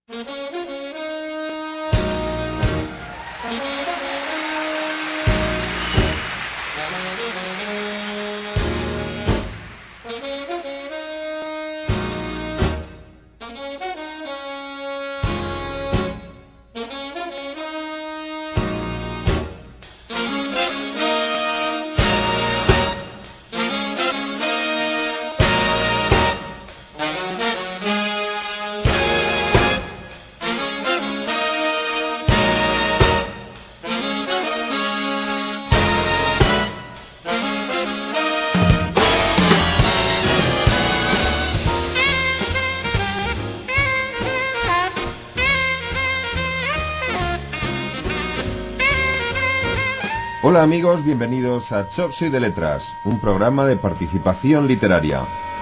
Hola amigos, bienvenidos a Chopsy de Letras, un programa de participación literaria.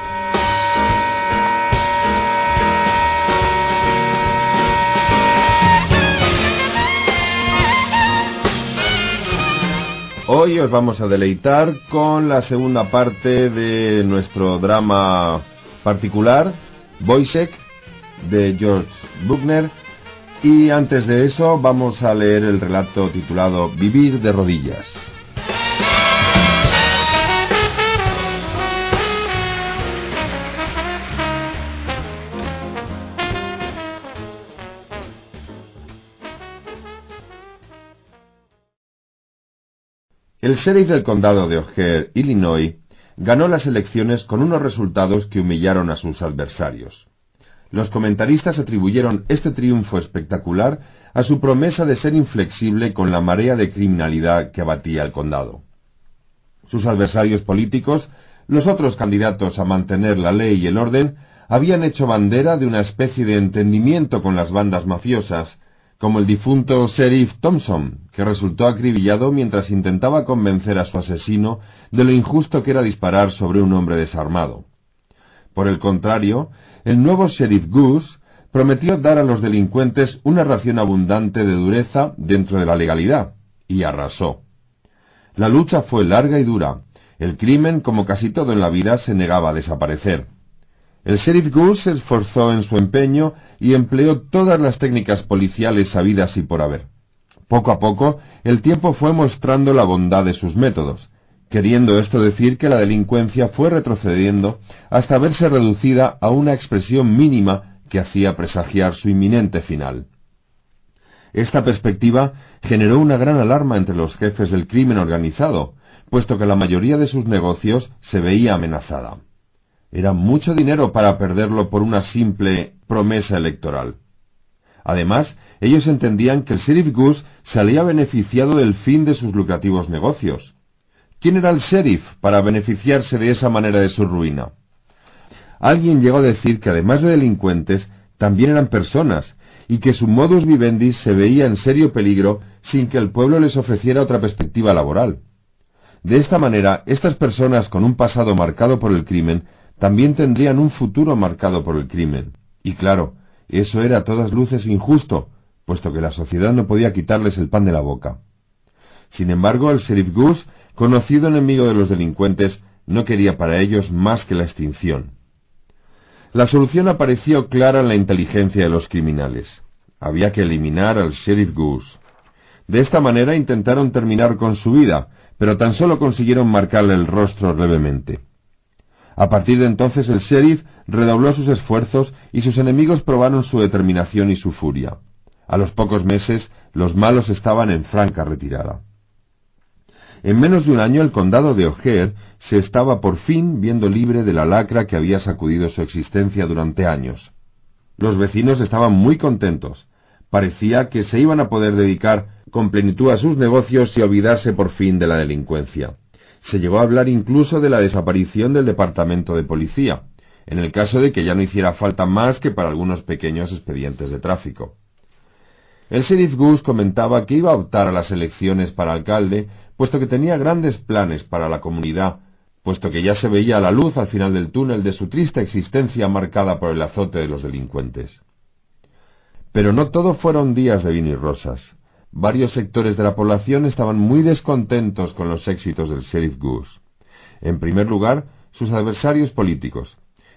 Hoy os vamos a deleitar con la segunda parte de nuestro drama particular, Woyzeck, de George Büchner. Y antes de eso vamos a leer el relato titulado Vivir de rodillas. El sheriff del condado de O'Hare, Illinois, ganó las elecciones con unos resultados que humillaron a sus adversarios. Los comentaristas atribuyeron este triunfo espectacular a su promesa de ser inflexible con la marea de criminalidad que abatía el condado. Sus adversarios políticos, los otros candidatos a mantener la ley y el orden, habían hecho bandera de una especie de entendimiento con las bandas mafiosas, como el difunto sheriff Thompson, que resultó acribillado mientras intentaba convencer a su asesino de lo injusto que era disparar sobre un hombre desarmado. Por el contrario, el nuevo sheriff Goose prometió dar a los delincuentes una ración abundante de dureza dentro de la legalidad, y arrasó. La lucha fue larga y dura. El crimen, como casi todo en la vida, se negaba a desaparecer. El sheriff Goose se esforzó en su empeño y empleó todas las técnicas policiales sabidas y por haber. Poco a poco, el tiempo fue mostrando la bondad de sus métodos, queriendo esto decir que la delincuencia fue retrocediendo hasta verse reducida a una expresión mínima que hacía presagiar su inminente final. Esta perspectiva generó una gran alarma entre los jefes del crimen organizado, puesto que la mayoría de sus negocios se veía amenazada. Era mucho dinero para perderlo por una simple promesa electoral. Además, ellos entendían que el sheriff Goose salía beneficiado del fin de sus lucrativos negocios. ¿Quién era el sheriff para beneficiarse de esa manera de su ruina? Alguien llegó a decir que además de delincuentes, también eran personas, y que su modus vivendi se veía en serio peligro sin que el pueblo les ofreciera otra perspectiva laboral. De esta manera, estas personas con un pasado marcado por el crimen, también tendrían un futuro marcado por el crimen. Y claro, eso era a todas luces injusto, puesto que la sociedad no podía quitarles el pan de la boca. Sin embargo, el sheriff Goose, conocido enemigo de los delincuentes, no quería para ellos más que la extinción. La solución apareció clara en la inteligencia de los criminales. Había que eliminar al sheriff Goose. De esta manera intentaron terminar con su vida, pero tan solo consiguieron marcarle el rostro levemente. A partir de entonces el sheriff redobló sus esfuerzos y sus enemigos probaron su determinación y su furia. A los pocos meses, los malos estaban en franca retirada. En menos de un año el condado de O'Hare se estaba por fin viendo libre de la lacra que había sacudido su existencia durante años. Los vecinos estaban muy contentos. Parecía que se iban a poder dedicar con plenitud a sus negocios y olvidarse por fin de la delincuencia. Se llegó a hablar incluso de la desaparición del departamento de policía, en el caso de que ya no hiciera falta más que para algunos pequeños expedientes de tráfico. El sheriff Goose comentaba que iba a optar a las elecciones para alcalde, puesto que tenía grandes planes para la comunidad, puesto que ya se veía la luz al final del túnel de su triste existencia marcada por el azote de los delincuentes. Pero no todo fueron días de vino y rosas. Varios sectores de la población estaban muy descontentos con los éxitos del sheriff Goose. En primer lugar, sus adversarios políticos,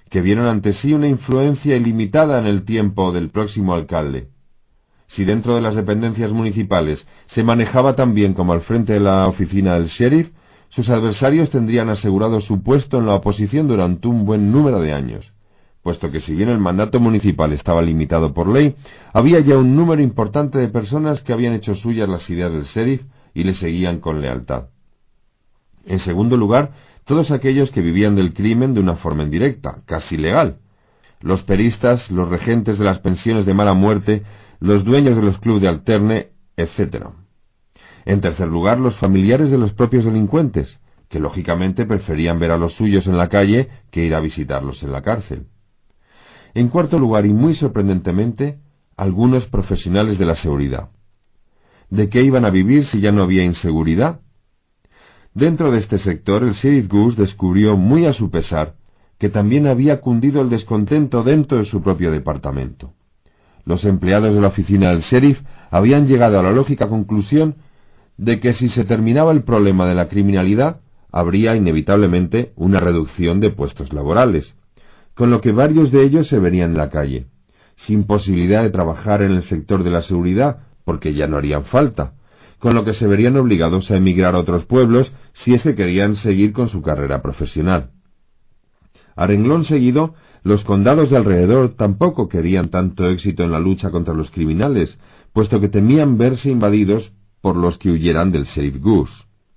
que vieron ante sí una influencia ilimitada en el tiempo del próximo alcalde. Si dentro de las dependencias municipales se manejaba tan bien como al frente de la oficina del sheriff, sus adversarios tendrían asegurado su puesto en la oposición durante un buen número de años, puesto que si bien el mandato municipal estaba limitado por ley, había ya un número importante de personas que habían hecho suyas las ideas del sheriff y le seguían con lealtad. En segundo lugar, todos aquellos que vivían del crimen de una forma indirecta, casi legal. Los peristas, los regentes de las pensiones de mala muerte, los dueños de los clubes de alterne, etc. En tercer lugar, los familiares de los propios delincuentes, que lógicamente preferían ver a los suyos en la calle que ir a visitarlos en la cárcel. En cuarto lugar, y muy sorprendentemente, algunos profesionales de la seguridad. ¿De qué iban a vivir si ya no había inseguridad? Dentro de este sector, el sheriff Goose descubrió, muy a su pesar, que también había cundido el descontento dentro de su propio departamento. Los empleados de la oficina del sheriff habían llegado a la lógica conclusión de que si se terminaba el problema de la criminalidad, habría inevitablemente una reducción de puestos laborales, con lo que varios de ellos se verían en la calle, sin posibilidad de trabajar en el sector de la seguridad, porque ya no harían falta, con lo que se verían obligados a emigrar a otros pueblos si es que querían seguir con su carrera profesional. A renglón seguido, los condados de alrededor tampoco querían tanto éxito en la lucha contra los criminales, puesto que temían verse invadidos por los que huyeran del sheriff Goose.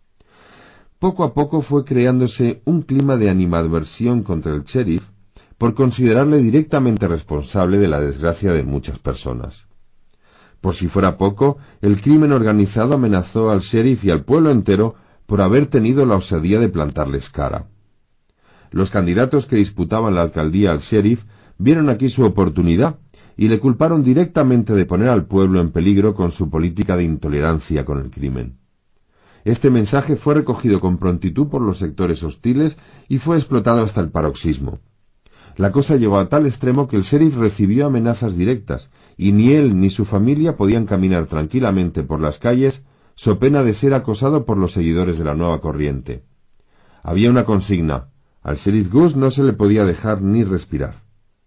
Poco a poco fue creándose un clima de animadversión contra el sheriff por considerarle directamente responsable de la desgracia de muchas personas. Por si fuera poco, el crimen organizado amenazó al sheriff y al pueblo entero por haber tenido la osadía de plantarles cara. Los candidatos que disputaban la alcaldía al sheriff vieron aquí su oportunidad y le culparon directamente de poner al pueblo en peligro con su política de intolerancia con el crimen. Este mensaje fue recogido con prontitud por los sectores hostiles y fue explotado hasta el paroxismo. La cosa llegó a tal extremo que el sheriff recibió amenazas directas, y ni él ni su familia podían caminar tranquilamente por las calles, so pena de ser acosado por los seguidores de la nueva corriente. Había una consigna: al sheriff Goose no se le podía dejar ni respirar.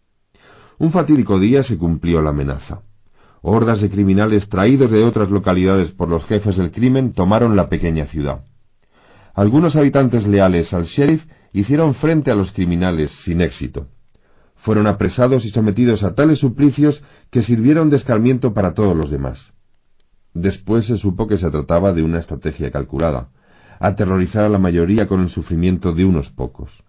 Un fatídico día se cumplió la amenaza. Hordas de criminales traídos de otras localidades por los jefes del crimen tomaron la pequeña ciudad. Algunos habitantes leales al sheriff hicieron frente a los criminales sin éxito. Fueron apresados y sometidos a tales suplicios que sirvieron de escarmiento para todos los demás. Después se supo que se trataba de una estrategia calculada: aterrorizar a la mayoría con el sufrimiento de unos pocos.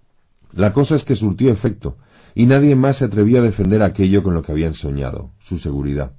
La cosa es que surtió efecto, y nadie más se atrevió a defender aquello con lo que habían soñado, su seguridad.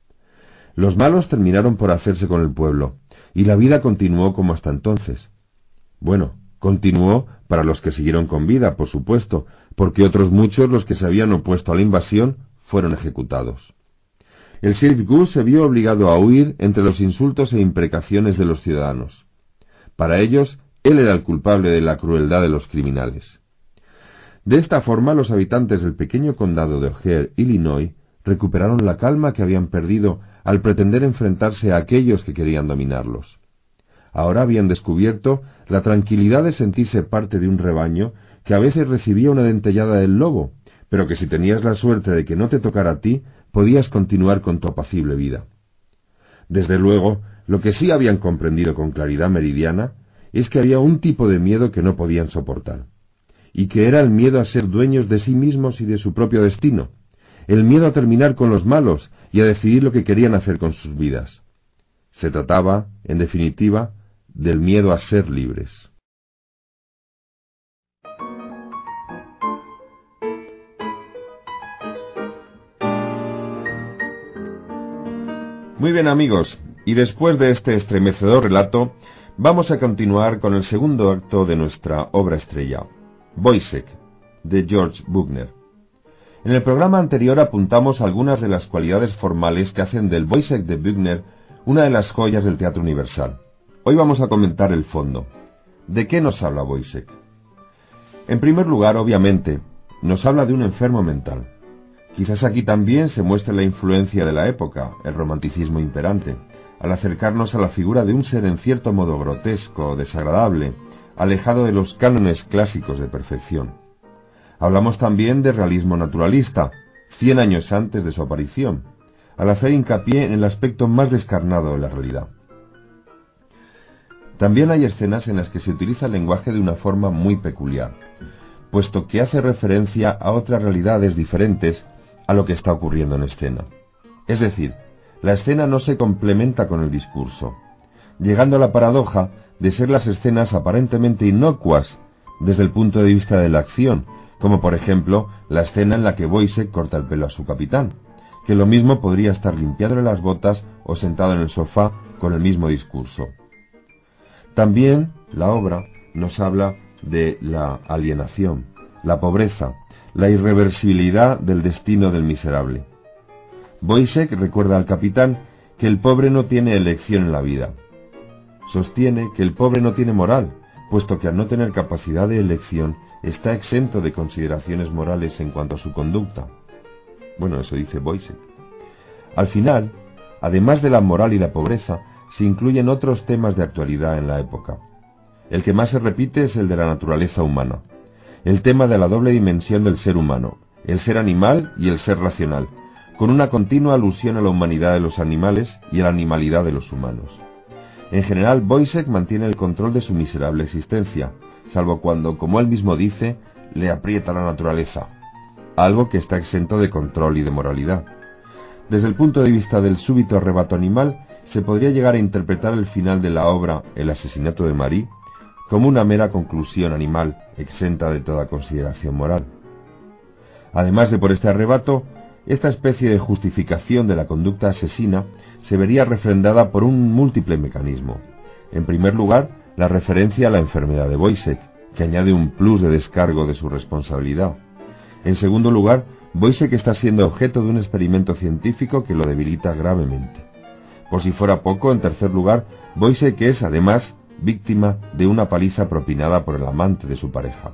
Los malos terminaron por hacerse con el pueblo, y la vida continuó como hasta entonces. Bueno, continuó para los que siguieron con vida, por supuesto, porque otros muchos, los que se habían opuesto a la invasión, fueron ejecutados. El sheriff Goose se vio obligado a huir entre los insultos e imprecaciones de los ciudadanos. Para ellos, él era el culpable de la crueldad de los criminales. De esta forma, los habitantes del pequeño condado de O'Hare, Illinois, recuperaron la calma que habían perdido al pretender enfrentarse a aquellos que querían dominarlos. Ahora habían descubierto la tranquilidad de sentirse parte de un rebaño que a veces recibía una dentellada del lobo, pero que si tenías la suerte de que no te tocara a ti, podías continuar con tu apacible vida. Desde luego, lo que sí habían comprendido con claridad meridiana es que había un tipo de miedo que no podían soportar, y que era el miedo a ser dueños de sí mismos y de su propio destino, el miedo a terminar con los malos y a decidir lo que querían hacer con sus vidas. Se trataba, en definitiva, del miedo a ser libres. Muy bien, amigos, y después de este estremecedor relato, vamos a continuar con el segundo acto de nuestra obra estrella, Wojciech, de George Büchner. En el programa anterior apuntamos algunas de las cualidades formales que hacen del Wojciech de Büchner una de las joyas del teatro universal. Hoy vamos a comentar el fondo. ¿De qué nos habla Wojciech? En primer lugar, obviamente, nos habla de un enfermo mental. Quizás aquí también se muestre la influencia de la época, el romanticismo imperante, al acercarnos a la figura de un ser en cierto modo grotesco, desagradable, alejado de los cánones clásicos de perfección. Hablamos también de realismo naturalista, 100 años antes de su aparición, al hacer hincapié en el aspecto más descarnado de la realidad. También hay escenas en las que se utiliza el lenguaje de una forma muy peculiar, puesto que hace referencia a otras realidades diferentes a lo que está ocurriendo en escena. Es decir, la escena no se complementa con el discurso, llegando a la paradoja de ser las escenas aparentemente inocuas desde el punto de vista de la acción, como por ejemplo la escena en la que Wojciech corta el pelo a su capitán, que lo mismo podría estar limpiándole las botas o sentado en el sofá con el mismo discurso. También la obra nos habla de la alienación, la pobreza, la irreversibilidad del destino del miserable. Wojciech recuerda al capitán que el pobre no tiene elección en la vida. Sostiene que el pobre no tiene moral, puesto que al no tener capacidad de elección está exento de consideraciones morales en cuanto a su conducta. Bueno, eso dice Wojciech. Al final, además de la moral y la pobreza, se incluyen otros temas de actualidad en la época. El que más se repite es el de la naturaleza humana, el tema de la doble dimensión del ser humano, el ser animal y el ser racional, con una continua alusión a la humanidad de los animales y a la animalidad de los humanos. En general, Wojciech mantiene el control de su miserable existencia, salvo cuando, como él mismo dice, le aprieta la naturaleza, algo que está exento de control y de moralidad. Desde el punto de vista del súbito arrebato animal, se podría llegar a interpretar el final de la obra El asesinato de Marie como una mera conclusión animal, exenta de toda consideración moral. Además de por este arrebato, esta especie de justificación de la conducta asesina se vería refrendada por un múltiple mecanismo. En primer lugar, la referencia a la enfermedad de Wojciech, que añade un plus de descargo de su responsabilidad. En segundo lugar, Wojciech está siendo objeto de un experimento científico que lo debilita gravemente. Por si fuera poco, en tercer lugar, Wojciech es, además, víctima de una paliza propinada por el amante de su pareja.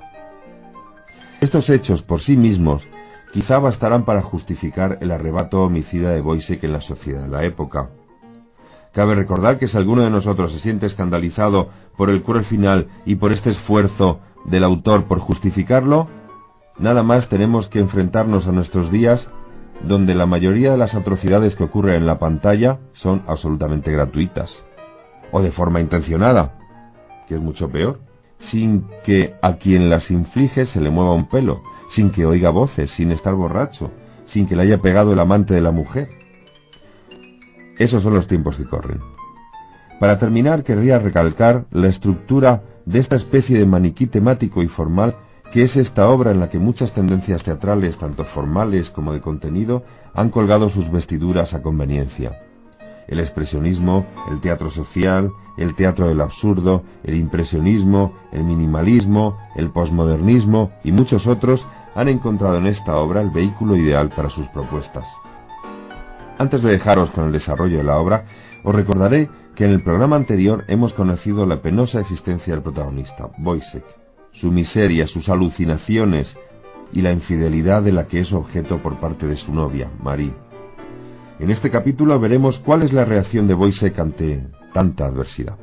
Estos hechos por sí mismos quizá bastarán para justificar el arrebato homicida de Wojciech en la sociedad de la época. Cabe recordar que si alguno de nosotros se siente escandalizado por el cruel final y por este esfuerzo del autor por justificarlo, nada más tenemos que enfrentarnos a nuestros días, donde la mayoría de las atrocidades que ocurren en la pantalla son absolutamente gratuitas, o de forma intencionada, que es mucho peor, sin que a quien las inflige se le mueva un pelo, sin que oiga voces, sin estar borracho, sin que le haya pegado el amante de la mujer. Esos son los tiempos que corren. Para terminar, querría recalcar la estructura de esta especie de maniquí temático y formal que es esta obra en la que muchas tendencias teatrales, tanto formales como de contenido, han colgado sus vestiduras a conveniencia. El expresionismo, el teatro social, el teatro del absurdo, el impresionismo, el minimalismo, el posmodernismo y muchos otros han encontrado en esta obra el vehículo ideal para sus propuestas. Antes de dejaros con el desarrollo de la obra, os recordaré que en el programa anterior hemos conocido la penosa existencia del protagonista, Wojciech, su miseria, sus alucinaciones y la infidelidad de la que es objeto por parte de su novia, Marie. En este capítulo veremos cuál es la reacción de Wojciech ante tanta adversidad.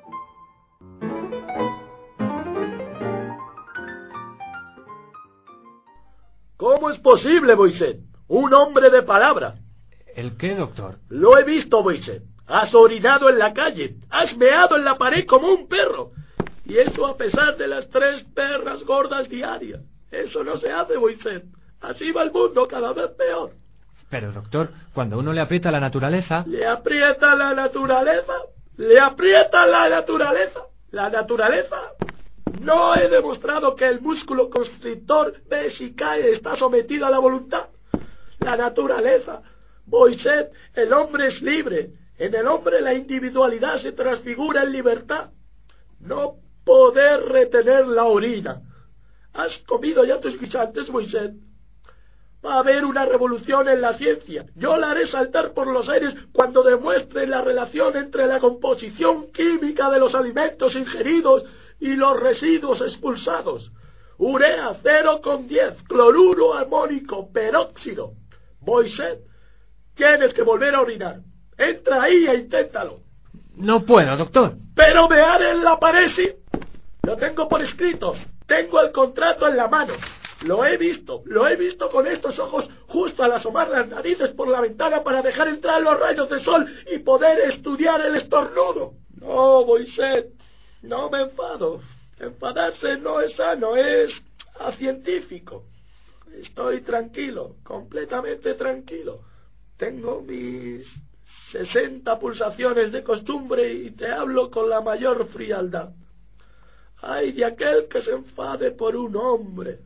¿Cómo es posible, Wojciech? Un hombre de palabra. ¿El qué, doctor? Lo he visto, Wojciech. Has orinado en la calle, has meado en la pared como un perro. Y eso a pesar de las 3 perras gordas diarias. Eso no se hace, Wojciech. Así va el mundo cada vez peor. Pero, doctor, cuando uno le aprieta la naturaleza... ¿Le aprieta la naturaleza? ¿Le aprieta la naturaleza? ¿La naturaleza? No he demostrado que el músculo constrictor ve si cae está sometido a la voluntad. La naturaleza. Wojciech, el hombre es libre. En el hombre la individualidad se transfigura en libertad. No poder retener la orina. ¿Has comido ya tus guisantes, Wojciech? Va a haber una revolución en la ciencia. Yo la haré saltar por los aires cuando demuestre la relación entre la composición química de los alimentos ingeridos y los residuos expulsados. Urea 0,10, cloruro amónico, peróxido. Wojciech, tienes que volver a orinar. Entra ahí e inténtalo. No puedo, doctor. Pero mear en la pared sí. Lo tengo por escrito. Tengo el contrato en la mano. Lo he visto con estos ojos justo al asomar las narices por la ventana para dejar entrar los rayos de sol y poder estudiar el estornudo. No, Boisset, no me enfado. Enfadarse no es sano, es acientífico. Estoy tranquilo, completamente tranquilo. Tengo mis 60 pulsaciones de costumbre y te hablo con la mayor frialdad. Ay de aquel que se enfade por un hombre.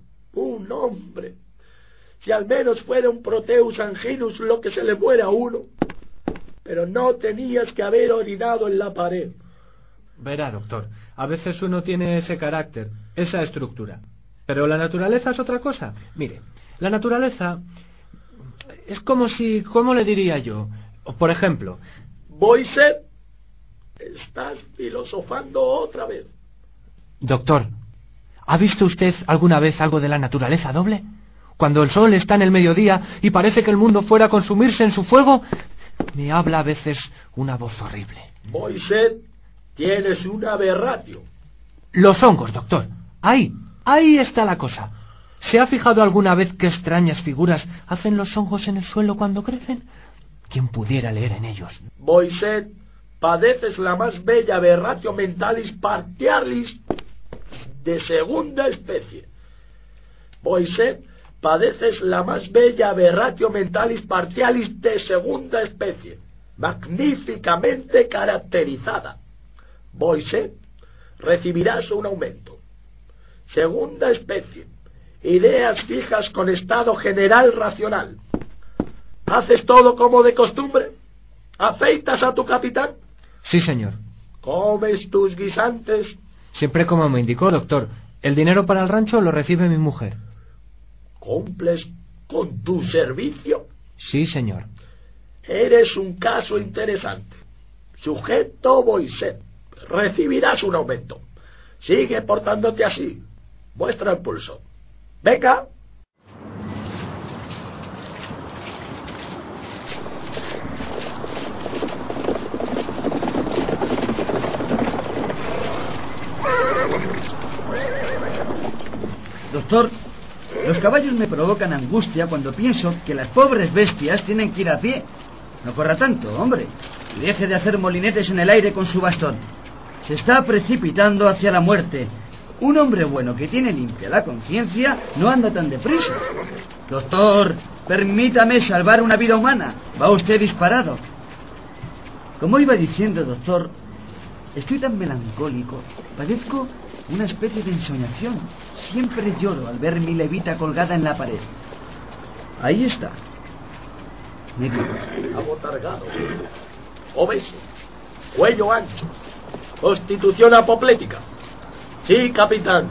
Si al menos fuera un Proteus anginus lo que se le muera a uno. Pero no tenías que haber orinado en la pared. Verá, doctor, a veces uno tiene ese carácter, esa estructura. Pero la naturaleza es otra cosa. Mire, la naturaleza es como si... ¿Cómo le diría yo? Por ejemplo... Boisset, estás filosofando otra vez. Doctor, ¿ha visto usted alguna vez algo de la naturaleza doble? Cuando el sol está en el mediodía y parece que el mundo fuera a consumirse en su fuego, me habla a veces una voz horrible. Boisset, tienes un aberratio. Los hongos, doctor. Ahí está la cosa. ¿Se ha fijado alguna vez qué extrañas figuras hacen los hongos en el suelo cuando crecen? ¿Quién pudiera leer en ellos? Boisset, padeces la más bella aberratio mentalis partialis de segunda especie. Boisset, padeces la más bella aberratio mentalis partialis de segunda especie, magníficamente caracterizada. Boisset, recibirás un aumento. Segunda especie, ideas fijas con estado general racional. ¿Haces todo como de costumbre? ¿Afeitas a tu capitán? Sí, señor. ¿Comes tus guisantes? Siempre como me indicó, doctor. El dinero para el rancho lo recibe mi mujer. ¿Cumples con tu servicio? Sí, señor. Eres un caso interesante. Sujeto Boisset, recibirás un aumento. Sigue portándote así. Muestra el pulso. Venga. Doctor, los caballos me provocan angustia cuando pienso que las pobres bestias tienen que ir a pie. No corra tanto, hombre, y deje de hacer molinetes en el aire con su bastón. Se está precipitando hacia la muerte. Un hombre bueno que tiene limpia la conciencia no anda tan deprisa. Doctor, permítame salvar una vida humana. Va usted disparado. Como iba diciendo, doctor, estoy tan melancólico, padezco una especie de ensoñación. Siempre lloro al ver mi levita colgada en la pared. Ahí está. Negro. Abotargado. Obeso. Cuello ancho. Constitución apoplética. Sí, capitán.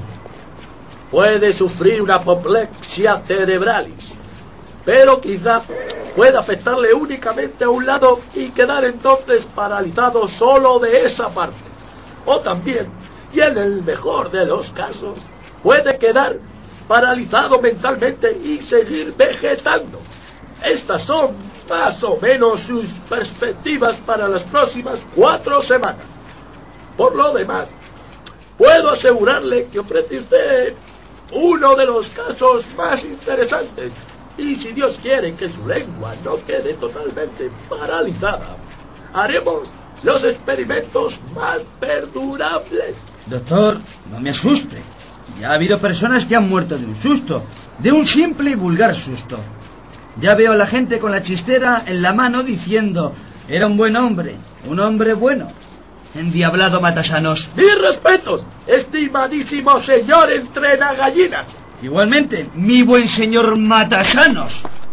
Puede sufrir una apoplexia cerebralis. Pero quizá pueda afectarle únicamente a un lado y quedar entonces paralizado solo de esa parte. O también, y en el mejor de los casos, puede quedar paralizado mentalmente y seguir vegetando. Estas son más o menos sus perspectivas para las próximas 4 semanas. Por lo demás, puedo asegurarle que ofrece usted uno de los casos más interesantes. Y si Dios quiere que su lengua no quede totalmente paralizada, haremos los experimentos más perdurables. Doctor, no me asuste. Ya ha habido personas que han muerto de un susto, de un simple y vulgar susto. Ya veo a la gente con la chistera en la mano diciendo: era un buen hombre, un hombre bueno. Endiablado matasanos. Mis respetos, estimadísimo señor entrena gallinas. Igualmente, mi buen señor matasanos.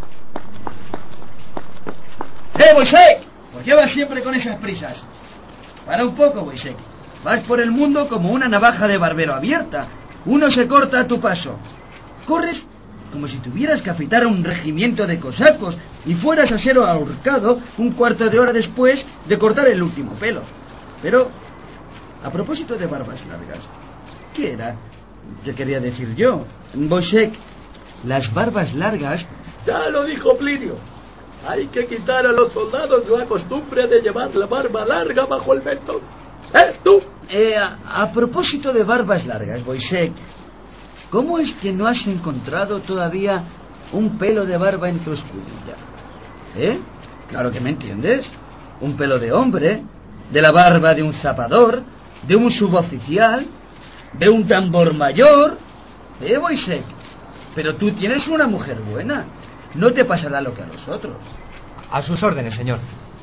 Boisset! ¿Por qué vas siempre con esas prisas? Para un poco, Boisset. Vas por el mundo como una navaja de barbero abierta. Uno se corta a tu paso. Corres como si tuvieras que afitar a un regimiento de cosacos y fueras a ser ahorcado un cuarto de hora después de cortar el último pelo. Pero, a propósito de barbas largas, ¿qué era? ¿Qué quería decir yo? Boisset, las barbas largas... Ya lo dijo Plinio. Hay que quitar a los soldados la costumbre de llevar la barba larga bajo el mentón. ¿Tú? A propósito de barbas largas, Boisset, ¿Cómo es que no has encontrado todavía un pelo de barba en tu escudilla? ¿Eh? Claro que me entiendes. Un pelo de hombre, de la barba de un zapador, de un suboficial, de un tambor mayor. Boisek, pero tú tienes una mujer buena. No te pasará lo que a los otros. A sus órdenes, señor.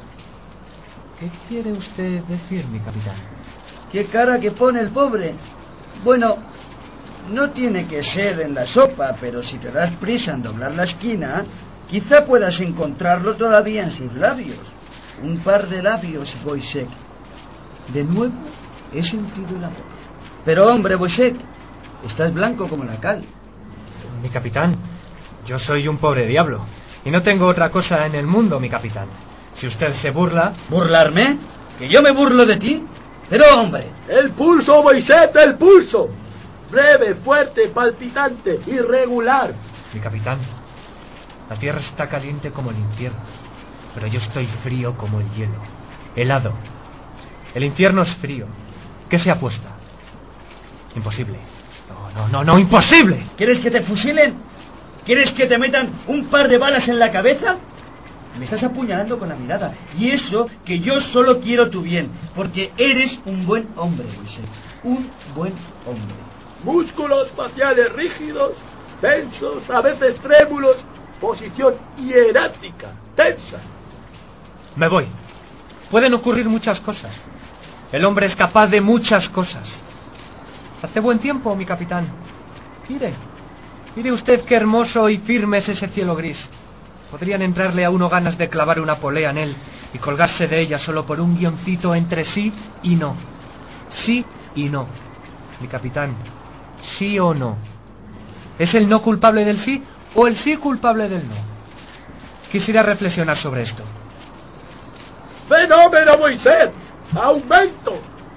¿Qué quiere usted decir, mi capitán? ¿Qué cara que pone el pobre? Bueno, no tiene que ser en la sopa, pero si te das prisa en doblar la esquina, quizá puedas encontrarlo todavía en sus labios. Un par de labios, Boisek. De nuevo he sentido el amor. Pero hombre, Boisek, estás blanco como la cal. Mi capitán, yo soy un pobre diablo y no tengo otra cosa en el mundo, mi capitán. Si usted se burla... ¿Burlarme? ¿Que yo me burlo de ti? Pero hombre... El pulso, Boisek, el pulso. Breve, fuerte, palpitante, irregular. Mi capitán, la tierra está caliente como el infierno, pero yo estoy frío como el hielo, helado. El infierno es frío. ¿Qué se apuesta? Imposible. No, imposible. ¿Quieres que te fusilen? ¿Quieres que te metan un par de balas en la cabeza? Me estás apuñalando con la mirada. Y eso que yo solo quiero tu bien, porque eres un buen hombre, Boisek. Un buen hombre. Músculos faciales rígidos, tensos, a veces trémulos, posición hierática, tensa. Me voy. Pueden ocurrir muchas cosas. El hombre es capaz de muchas cosas. Hace buen tiempo, mi capitán. Mire usted qué hermoso y firme es ese cielo gris. Podrían entrarle a uno ganas de clavar una polea en él y colgarse de ella solo por un guioncito entre sí y no. Sí y no. Mi capitán, ¿sí o no? ¿Es el no culpable del sí o el sí culpable del no? Quisiera reflexionar sobre esto. ¡Fenómeno, Boisek! ¡Aumento!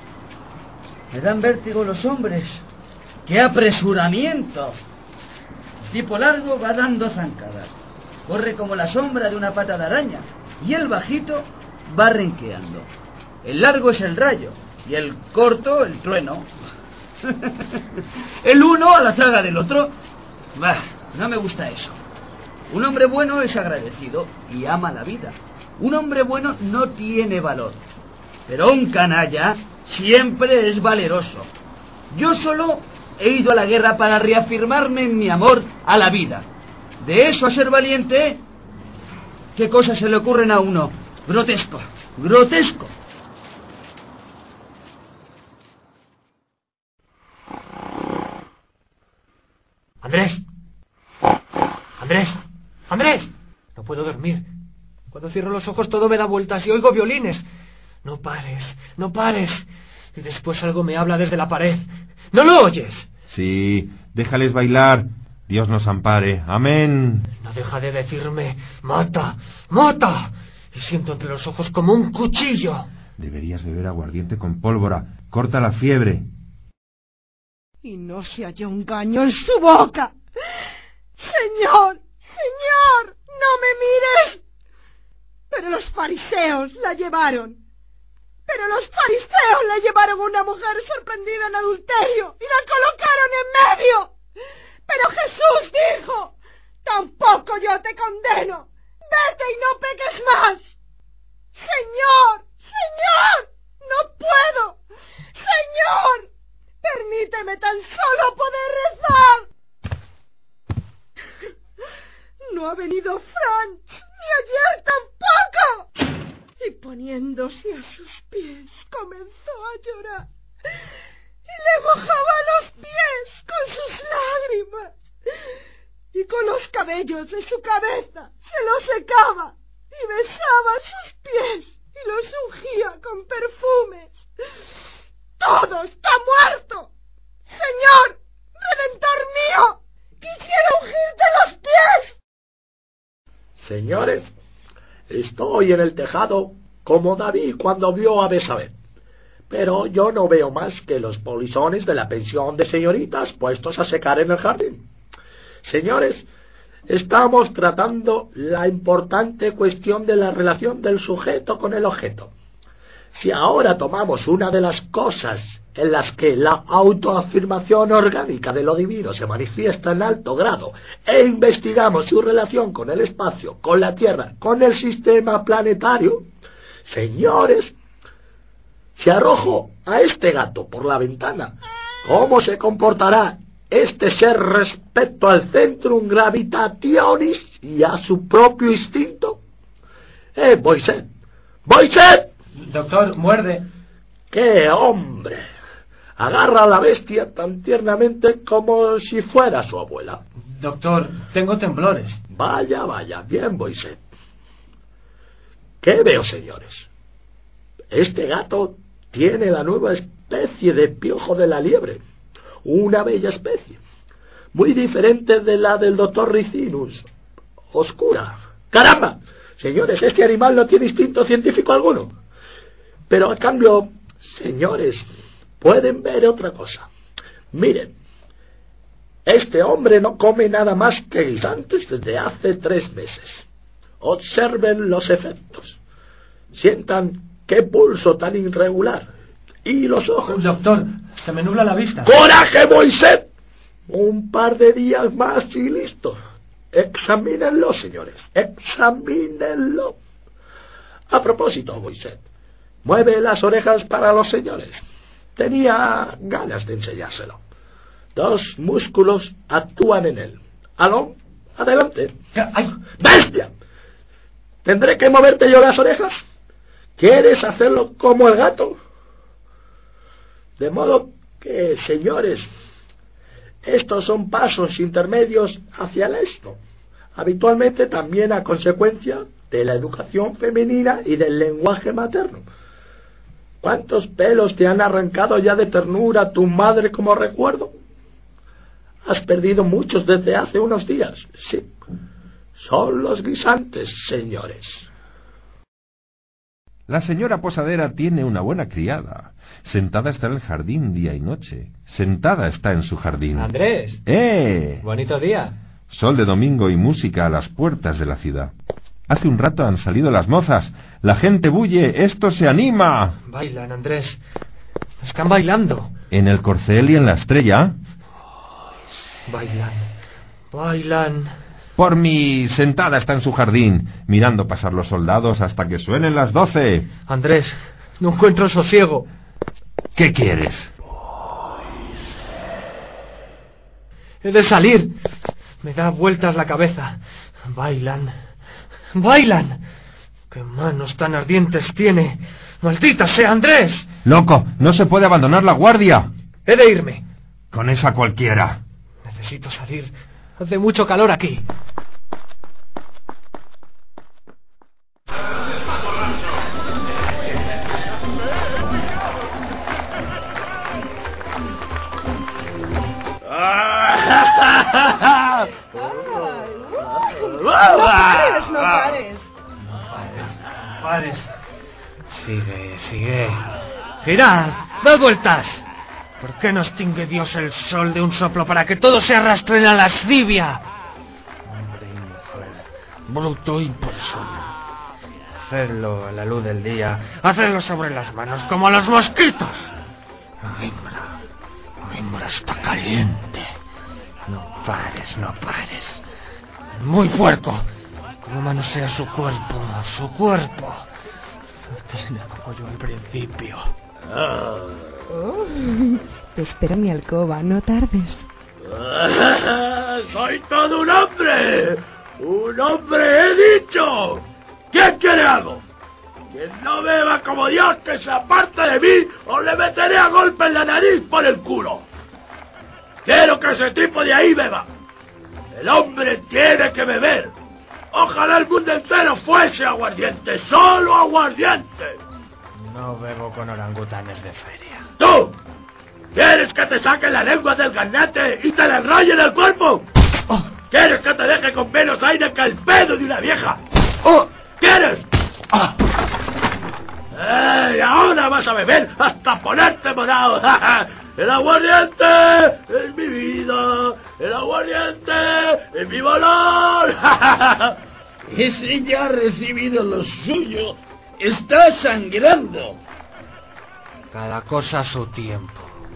Me dan vértigo los hombres. ¡Qué apresuramiento! El tipo largo va dando zancadas. Corre como la sombra de una pata de araña. Y el bajito va renqueando. El largo es el rayo y el corto el trueno. El uno a la zaga del otro. Bah, no me gusta eso. Un hombre bueno es agradecido y ama la vida. Un hombre bueno no tiene valor. Pero un canalla siempre es valeroso. Yo solo he ido a la guerra para reafirmarme en mi amor a la vida. De eso a ser valiente, ¿qué cosas se le ocurren a uno? Grotesco, grotesco. ¡Andrés! ¡Andrés! ¡Andrés! No puedo dormir. Cuando cierro los ojos todo me da vueltas y oigo violines. No pares, no pares. Y después algo me habla desde la pared. ¿No lo oyes? Sí, déjales bailar. Dios nos ampare. Amén. No deja de decirme, mata, mata. Y siento entre los ojos como un cuchillo. Deberías beber aguardiente con pólvora. Corta la fiebre. Y no se halló un engaño en su boca. Señor, Señor, no me mires. Pero los fariseos la llevaron. Pero los fariseos le llevaron a una mujer sorprendida en adulterio y la colocaron en medio. Pero Jesús dijo, tampoco yo te condeno. Vete y no peques más. Señor, Señor, no puedo. Señor, permíteme tan solo poder rezar. No ha venido Franz, ni ayer tampoco. Y poniéndose a sus pies comenzó a llorar. Y le mojaba los pies con sus lágrimas. Y con los cabellos de su cabeza se los secaba. Y besaba sus pies y los ungía con perfumes. ¡Todo está muerto! ¡Señor! ¡Redentor mío! ¡Quisiera ungirte los pies! Señores, estoy en el tejado como David cuando vio a Betsabé. Pero yo no veo más que los polizones de la pensión de señoritas puestos a secar en el jardín. Señores, estamos tratando la importante cuestión de la relación del sujeto con el objeto. Si ahora tomamos una de las cosas en las que la autoafirmación orgánica de lo divino se manifiesta en alto grado e investigamos su relación con el espacio, con la Tierra, con el sistema planetario, señores, si arrojo a este gato por la ventana, ¿cómo se comportará este ser respecto al centrum gravitationis y a su propio instinto? Boisset, ¡Boisset! Doctor, muerde. ¡Qué hombre! Agarra a la bestia tan tiernamente como si fuera su abuela. Doctor, tengo temblores. Vaya, vaya, bien, Boisset. ¿Qué veo, señores? Este gato tiene la nueva especie de piojo de la liebre. Una bella especie. Muy diferente de la del doctor Ricinus. Oscura. ¡Caramba! Señores, este animal no tiene instinto científico alguno. Pero a cambio, señores, pueden ver otra cosa. Miren, este hombre no come nada más que guisantes desde hace 3 meses. Observen los efectos. Sientan qué pulso tan irregular. Y los ojos. Doctor, se me nubla la vista. ¡Coraje, Boisset! Un par de días más y listo. Examínenlo, señores. Examínenlo. A propósito, Boisset, mueve las orejas para los señores. Tenía ganas de enseñárselo. 2 músculos actúan en él. Aló, adelante. ¡Ay! ¡Bestia! ¿Tendré que moverte yo las orejas? ¿Quieres hacerlo como el gato? De modo que, señores, estos son pasos intermedios hacia el esto, habitualmente también a consecuencia de la educación femenina y del lenguaje materno. ¿Cuántos pelos te han arrancado ya de ternura tu madre como recuerdo? Has perdido muchos desde hace unos días. Sí, son los guisantes, señores. La señora posadera tiene una buena criada. Sentada está en el jardín día y noche. Sentada está en su jardín. Andrés. Bonito día. Sol de domingo y música a las puertas de la ciudad. Hace un rato han salido las mozas. La gente bulle. ¡Esto se anima! Bailan, Andrés. Están bailando. En el Corcel y en la Estrella. Bailan. Bailan. Por mí, sentada está en su jardín, mirando pasar los soldados hasta que suenen las 12. Andrés, no encuentro sosiego. ¿Qué quieres? He de salir. Me da vueltas la cabeza. Bailan. Bailan. ¡Qué manos tan ardientes tiene! ¡Maldita sea, Andrés! ¡Loco! ¡No se puede abandonar la guardia! He de irme. Con esa cualquiera. Necesito salir. Hace mucho calor aquí. No pares, no pares. No pares. Sigue. Girad, dad vueltas. ¿Por qué no extingue Dios el sol de un soplo para que todo se arrastre en la lascivia? Hombre y mujer, bruto y persona. Hacedlo a la luz del día, hacedlo sobre las manos como los mosquitos. Hembra está caliente. No pares. Muy puerco. Como manosea su cuerpo. Lo tiene como yo al principio. Oh, te espero en mi alcoba, no tardes. ¡Soy todo un hombre! ¡Un hombre, he dicho! ¿Quién quiere algo? Quien no beba como Dios, que se aparte de mí, o le meteré a golpe en la nariz por el culo. Quiero que ese tipo de ahí beba. El hombre tiene que beber. Ojalá el mundo entero fuese aguardiente, solo aguardiente. No bebo con orangutanes de feria. ¡Tú! ¿Quieres que te saque la lengua del gaznate y te la enrolle en el cuerpo? Oh. ¿Quieres que te deje con menos aire que el pedo de una vieja? Oh. ¿Quieres? Ahora vas a beber hasta ponerte morado. El aguardiente es mi vida. El aguardiente es mi valor. Ese ya ha recibido lo suyo. Está sangrando. Cada cosa a su tiempo.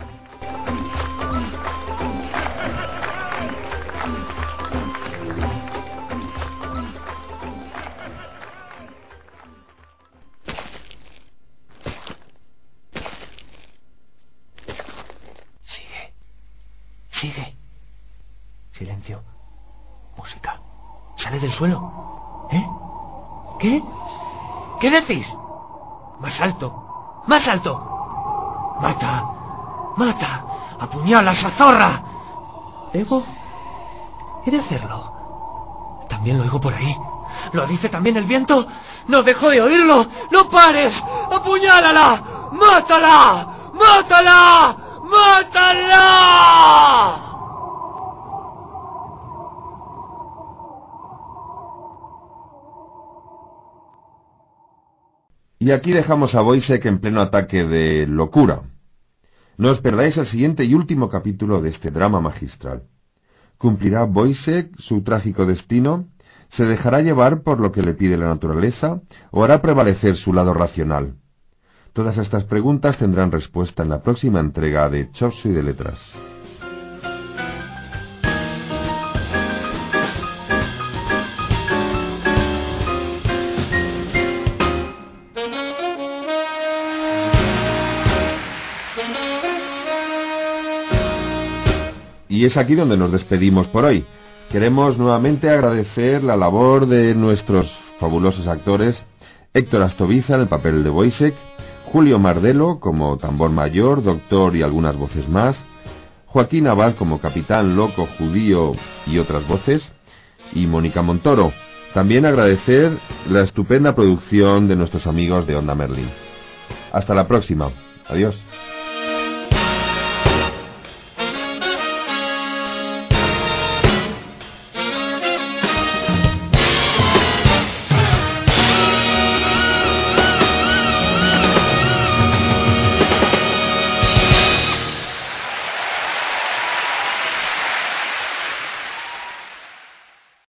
Sigue. Silencio. Música. Sale del suelo. ¿Eh? ¿Qué? ¿Qué decís? Más alto. Más alto. Mata. Mata. Apuñala a esa zorra. ¿Debo? He de hacerlo. También lo oigo por ahí. ¿Lo dice también el viento? ¡No dejo de oírlo! ¡No pares! ¡Apuñálala! ¡Mátala! ¡Mátala! ¡Mátala! Y aquí dejamos a Wojciech en pleno ataque de locura. No os perdáis el siguiente y último capítulo de este drama magistral. ¿Cumplirá Wojciech su trágico destino? ¿Se dejará llevar por lo que le pide la naturaleza o hará prevalecer su lado racional? Todas estas preguntas tendrán respuesta en la próxima entrega de Chorso y de Letras. Y es aquí donde nos despedimos por hoy. Queremos nuevamente agradecer la labor de nuestros fabulosos actores: Héctor Astoviza en el papel de Wojciech, Julio Mardelo como tambor mayor, doctor y algunas voces más, Joaquín Abad como capitán loco judío y otras voces, y Mónica Montoro. También agradecer la estupenda producción de nuestros amigos de Onda Merlin. Hasta la próxima. Adiós.